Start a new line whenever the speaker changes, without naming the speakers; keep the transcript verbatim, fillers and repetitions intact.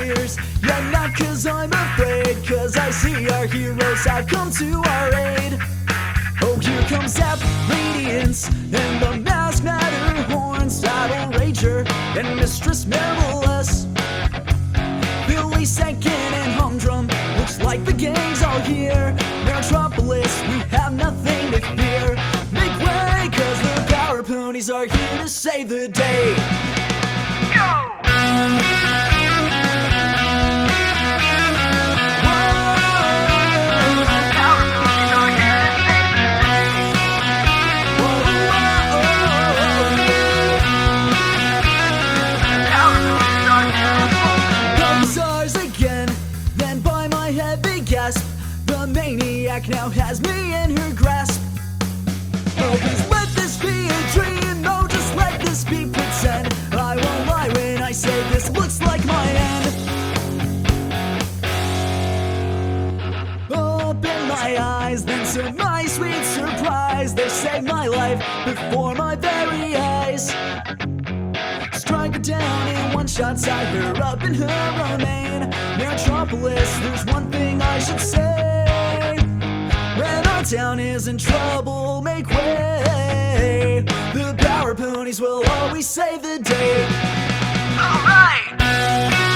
fears. Yet not cause I'm afraid, cause I see our heroes have come to our aid. Oh, here comes Zap Radiance and the Masked Matterhorns, Battle Rager and Mistress Marvelous, Billy Sankin and Humdrum. Looks like the gang's all here. Metropolis, we have nothing to fear. Make way, cause the Power Ponies are here to save the day. Go! The maniac now has me in her grasp. Oh, please let this be a dream. No, just let this be pretend. I won't lie when I say this looks like my end. Open my eyes, then to my sweet surprise, they saved my life before my very eyes. Strike her down in one shot, tie her up in her remain. Metropolis, there's one thing I should say. When our town is in trouble, make way. The Power Ponies will always save the day. Alright!